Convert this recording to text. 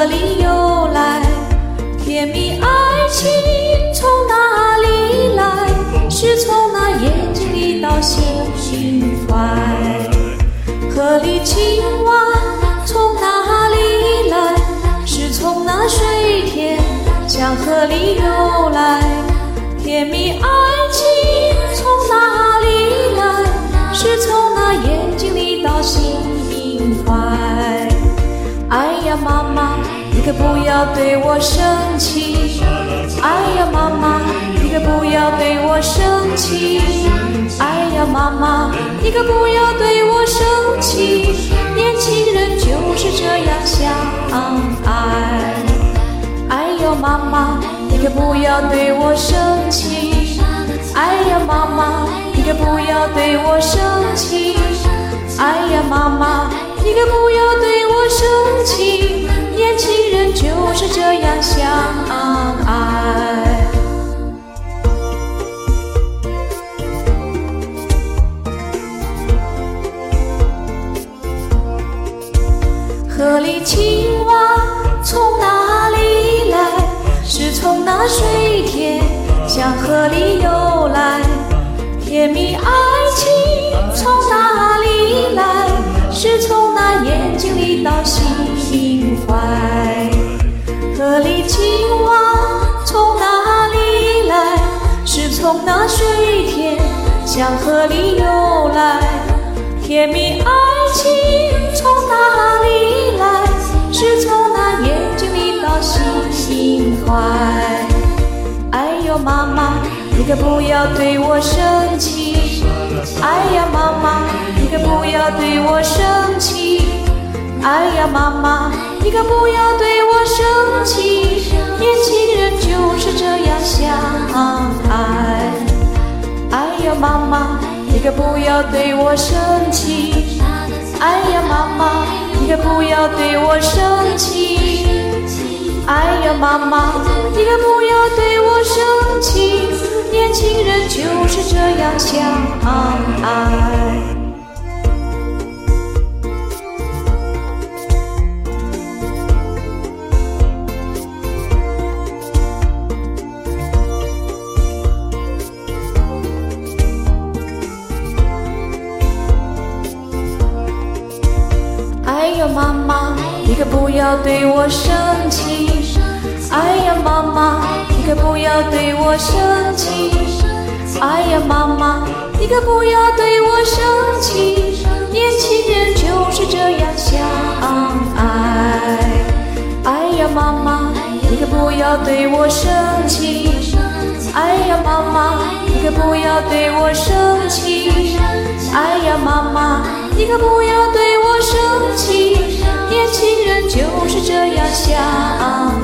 何里由来？甜蜜爱情从哪里来？是从那眼睛里到心怀。河里青蛙从哪里来？是从那水田向河里游来。甜蜜爱情从哪里来？是从那眼睛里到心怀。哎呀妈妈，你可不要对我生气。哎呀妈妈，你可不要对我生气。哎呀妈妈，你可不要对我生气。年轻人就是这样相爱。哎呦妈妈，你可不要对我生气。哎呀妈妈，你可不要对我生气。哎呀妈妈，你可不要对我生气。年轻人就是这样相爱。河里青蛙从哪里来？是从那水田向河里游来。甜蜜爱情从哪里来？是从那眼睛里到心怀。河里青蛙从哪里来？是从那水田向河里游来。甜蜜爱情从哪里来？是从那眼睛里到心怀。哎呦妈妈，你可不要对我生气。哎呀妈妈，你可不要对我生气。哎呀妈妈，你可不要对我生气。年轻人就是这样相爱。哎呀妈妈，你可不要对我生气。哎呀妈妈，你可不要对我生气。哎呀妈妈，你可不要对我生气。年轻人就是这样相爱。哎呀妈妈，你可不要对我生气。哎呀妈妈，你可不要对我生气。哎呀妈妈，你可不要对我生气。年轻人就是这样相爱。哎呀妈妈，你可不要对我生气。哎呀妈妈，你可不要对我生气。哎呀妈妈，你可不要对我生气。年轻人就是这样相爱。